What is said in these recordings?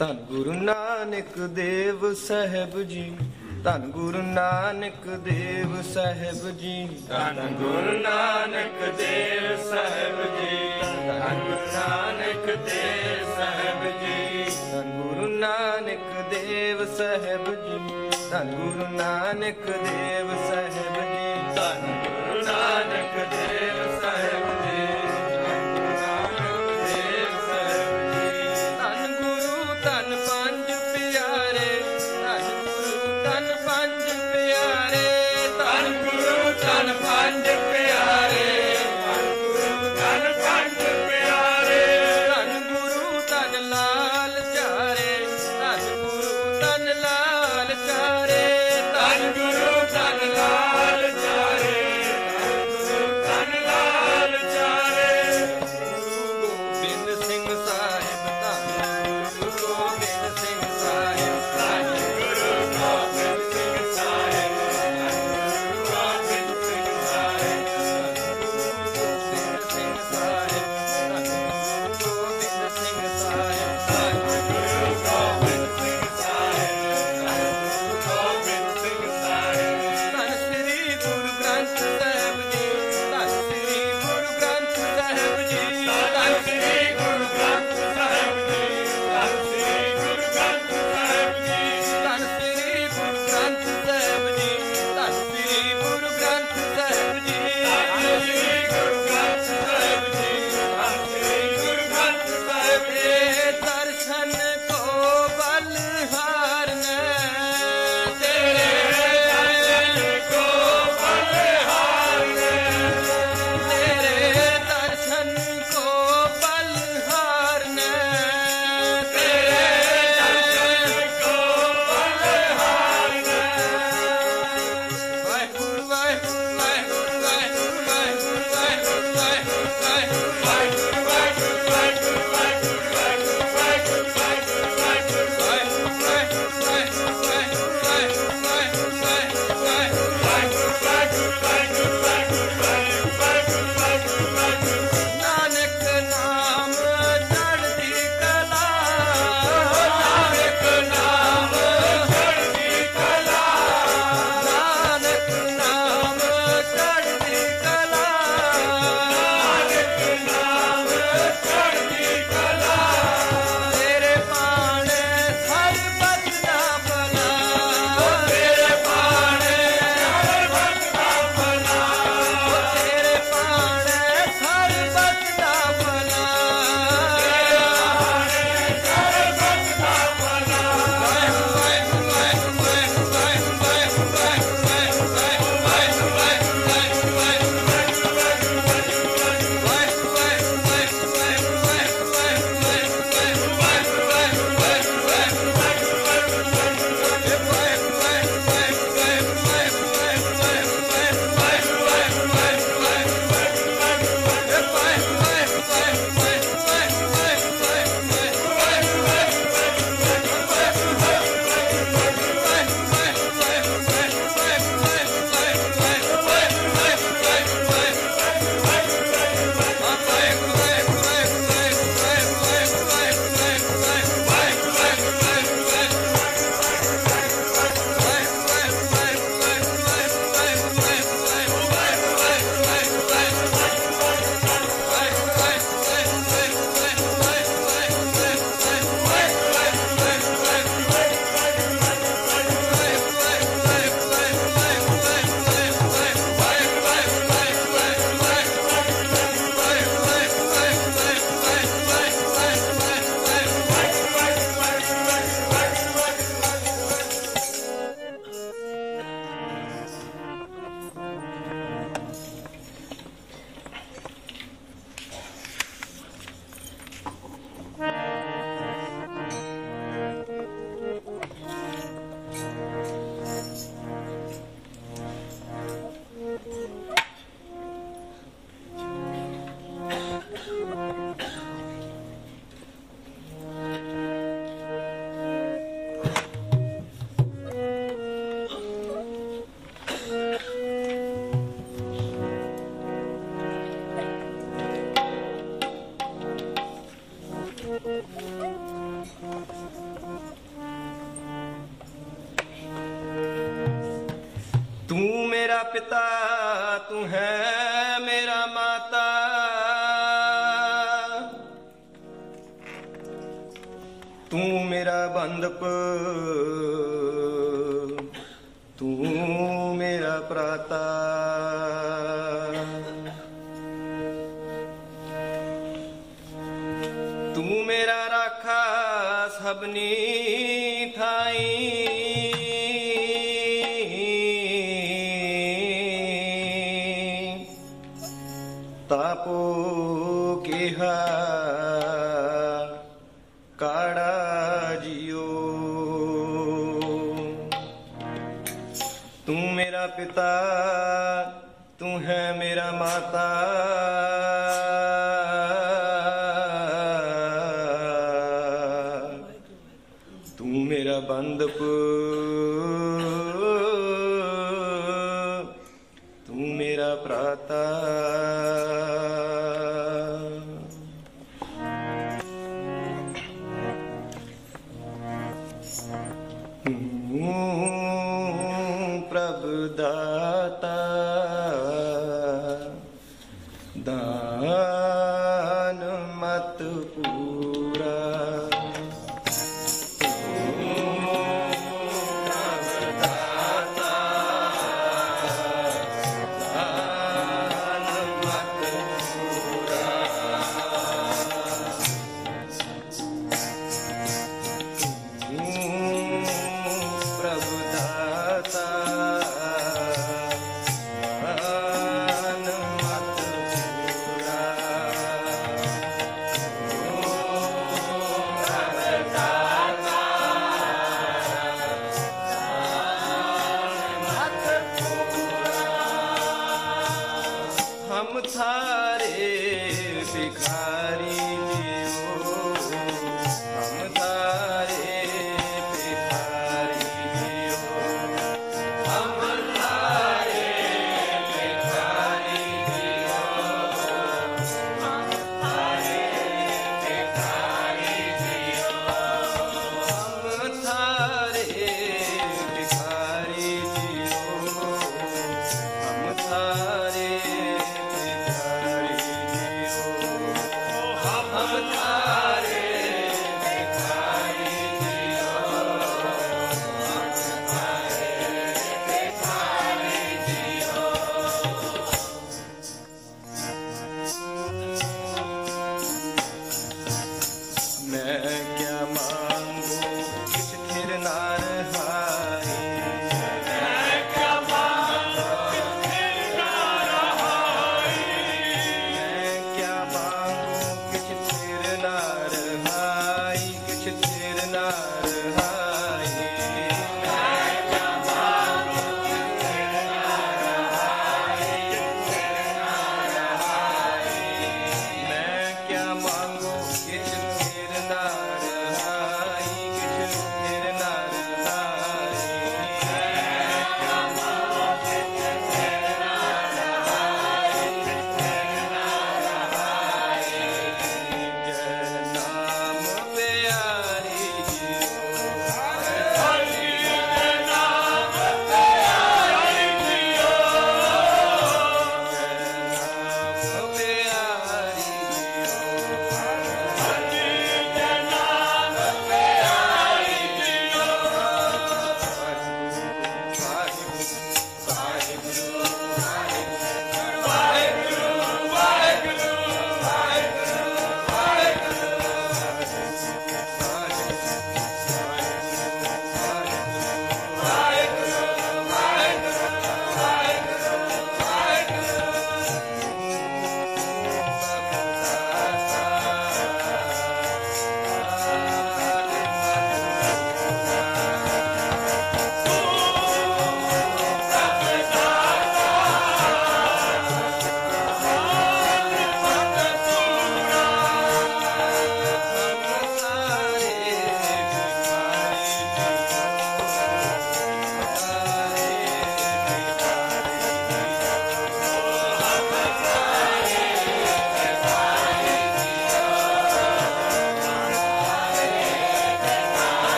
ਧੰਨ ਗੁਰੂ ਨਾਨਕ ਦੇਵ ਸਾਹਿਬ ਜੀ, ਧੰਨ ਗੁਰੂ ਨਾਨਕ ਦੇਵ ਸਾਹਿਬ ਜੀ, ਧੰਨ ਗੁਰੂ ਨਾਨਕ ਦੇਵ ਸਾਹਿਬ ਜੀ, ਧੰਨ ਗੁਰੂ ਨਾਨਕ ਦੇਵ ਸਾਹਿਬ ਜੀ, ਧੰਨ ਗੁਰੂ ਨਾਨਕ ਦੇਵ ਸਾਹਿਬ ਜੀ, ਧੰਨ ਗੁਰੂ ਨਾਨਕ ਦੇਵ ਸਾਹਿਬ ਜੀ, ਧੰਨ ਗੁਰੂ ਨਾਨਕ ਦੇਵ ਸਾਹਿਬ ਜੀ, ਧੰਨ ਗੁਰੂ ਧੰਨ ਪੰਜ ਪਿਆਰੇ, ਧੰਨ ਗੁਰੂ ਧੰਨ ਪੰਜ ਪਿਆਰੇ, ਧੰਨ ਗੁਰੂ ਧੰਨ ਪੰਜ ਪਿਆਰੇ, ਧੰਨ ਗੁਰੂ ਧੰਨ ਪੰਜ ਪਿਆਰੇ, ਧੰਨ ਗੁਰੂ ਧੰਨ ਲਾਲ ਚਾਰੇ, ਧੰਨ ਗੁਰੂ ਧੰਨ ਲਾਲ ਚਾਰੇ, ਧੰਨ ਗੁਰੂ ਧੰਨ ਲਾਲ ਚਾਰੇ, ਧੰਨ ਗੁਰੂ ਧੰਨ मेरा पिता तू है मेरा माता, तू मेरा बंधप तू मेरा प्राता। तू मेरा राखा सबनी थाई, तापो केहा काड़ा जियो। तू मेरा पिता तू है मेरा माता, तू मेरा बंधप तू मेरा प्राता। प्रभु दाता दान मत पूरा, हम थारे भिखारी जियो, हम थारे भिखारी जियो, हम थारे भिखारी जियो, हम थारे भिखारी जियो, हम थारे भिखारी जियो, हम थारे मैं क्या मांगू किस फिर ना रहाई, मैं क्या मांगू किस फिर ना रहाई, मैं क्या मांगू किस फिर ना रहाई, किस फिर ना रहाई, मैं क्या मांगू किस फिर ना रहाई, किस फिर ना रहाई, मैं क्या मांगू किस फिर ना रहाई।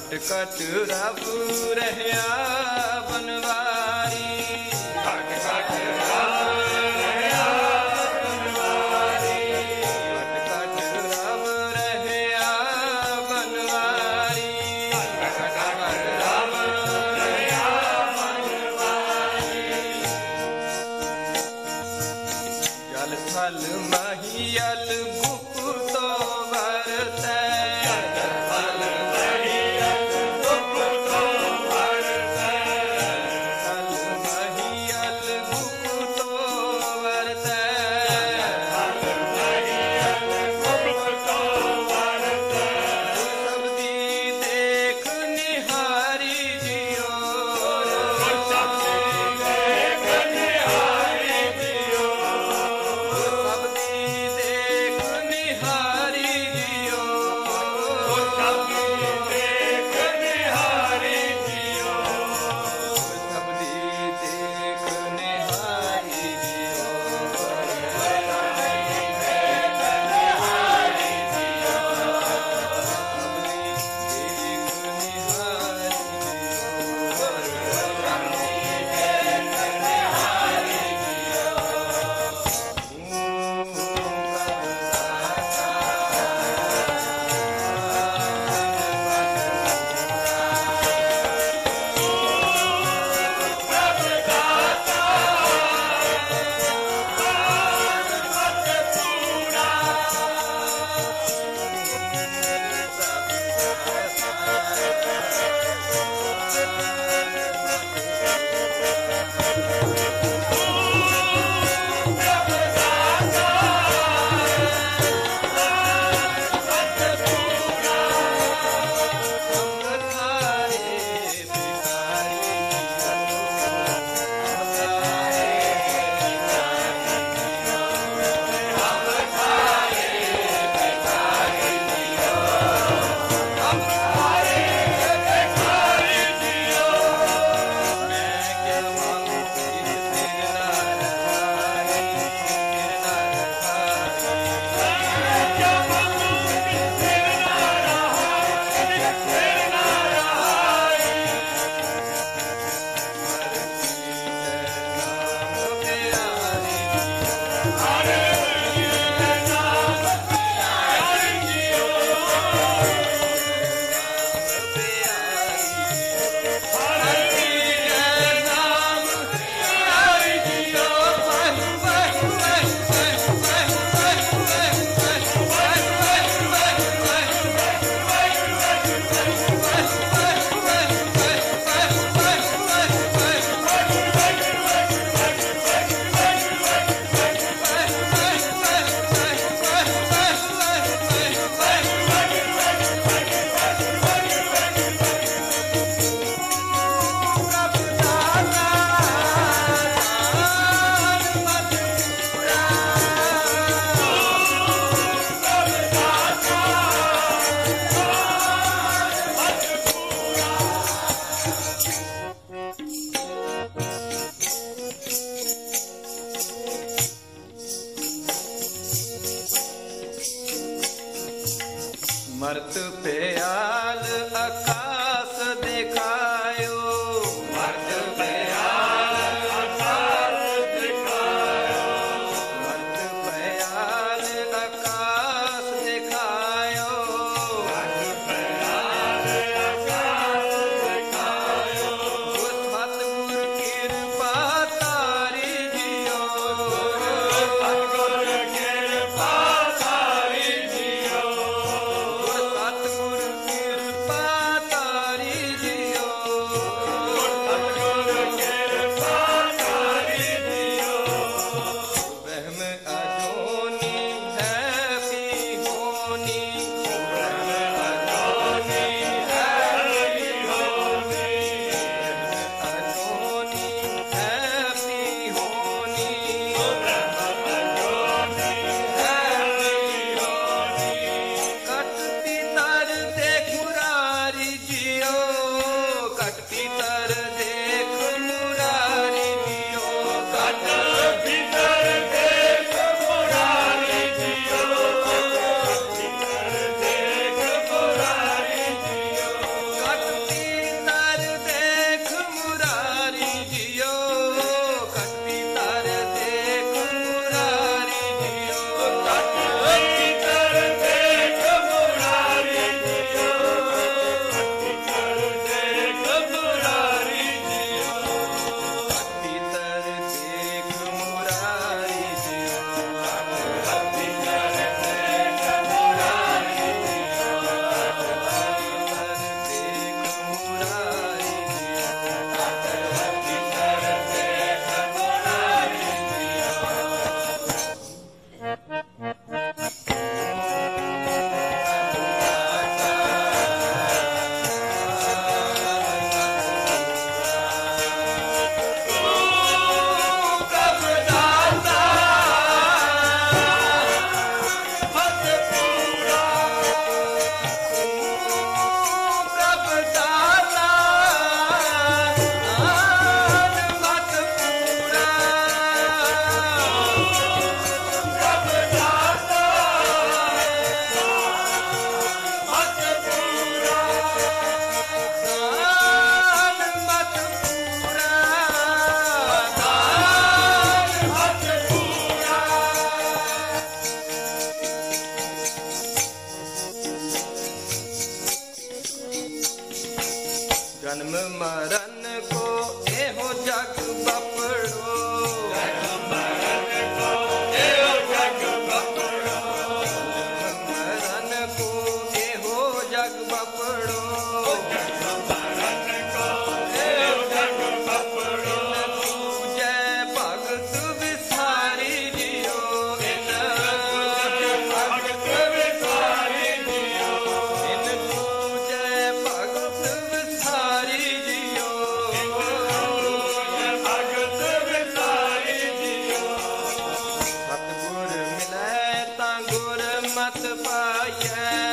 कट कट रब रहया बनवारी कट कट रब रहया बनवारी कट कट रब रहया बनवारी कट कट रब रहया बनवारी जल थल महियल गुप्तो वरतै फल महियल गुप्तो वरतै थल महियल गुप्तो वरतै फल महियल गुप्तो वरतै सबदी देख निहारी जियो सबदी देख निहारी जियो सबदी देख निहारी जियो सबदी देख निहारी जियो सबदी देख निहारी जियो मर्त प्याल आकाश दिखायो मर्द प्याल आकाश दिखायो मर्त प्याल आकाश दिखायो मर्द प्याल आकाश दिखायो सतगुर कृपा तारी जियो सतगुर कृपा तारी जियो सतगुर कृपा तारी जियो सतगुर कृपा तारी जियो वहम अजोनी है भी होनी अजोनी है होनी अजोनी है भी होनी अजोनी है होनी कटती तर देख मुरारी जियो कटती तर देख मुरारी जियो कट भीतर देख मुरारी जियो भीतर ਜਨਮ ਮਰਨ ਕੋ ਇਹੋ ਜਗ ਬਪੜੋ ਜਨਮ ਮਰਨ ਕੋ ਇਹੋ ਜਗ ਬਪੜੋ ਮਰਨ ਕੋ ਇਹੋ ਜਗ ਬਪੜੋ ਜਨਮ ਮਰਨ ਕੋ ਇਹੋ ਜਗ ਬਪੜੋ ਪੂਜੈ ਭਗਤ ਵਿਸਾਰੀ ਜਿਉ ਇਨ ਭਗਤ ਵਿਸਾਰੀ ਜੀਓ ਇਨ ਪੂਜੈ ਭਗਤ ਵਿਸਾਰੀ ਜਿਉ ਭਗਤ ਵਿਸਾਰੀ ਜੀਓ ਸਤਿਗੁਰ ਮਿਲੈ ਤਾਂ ਗੁਰ ਮਤਿ ਪਾਈਐ